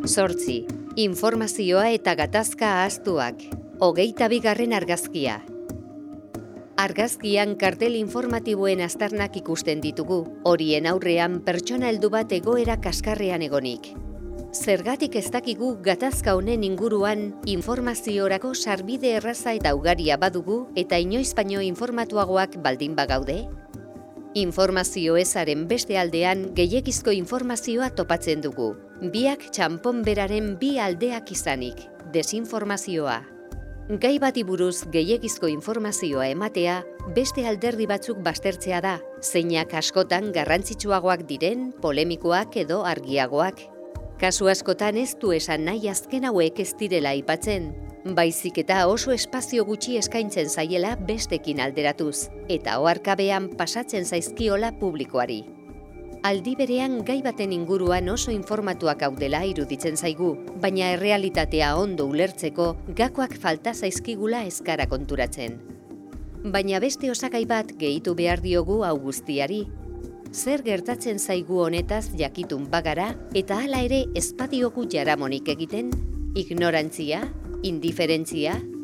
8. Informazioa eta gatazka ahaztuak. 22. argazkia. Argazkian kartel informatiboen aztarnak ikusten ditugu, horien aurrean pertsona heldu bat egoera kaskarrean egonik. Zergatik ez dakigu gatazka honen inguruan informaziorako sarbide erraza eta ugaria badugu eta inoiz baino informatuagoak baldin bagaude? Informazio ezaren beste aldean gehiegizko informazioa topatzen dugu. Biak txanpon beraren bi aldeak izanik, desinformazioa. Gai bati buruz gehiegizko informazioa ematea beste alderdi batzuk baztertzea da, zeinak askotan garrantzitsuagoak diren, polemikoak edo argiagoak. Kasu askotan ez du esan nahi azken hauek ez direla aipatzen, baizik eta oso espazio gutxi eskaintzen zaiela bestekin alderatuz, eta oharkabean pasatzen zaizkiola publikoari. Aldi berean gai baten inguruan oso informatuak gaudela iruditzen zaigu, baina errealitatea ondo ulertzeko gakoak falta zaizkigula ez gara konturatzen. Baina beste osagai bat gehitu behar diogu hau guztiari. Zer gertatzen zaigu honetaz jakitun bagara eta hala ere ez badiogu jaramonik egiten? Ignorantzia, indiferentzia,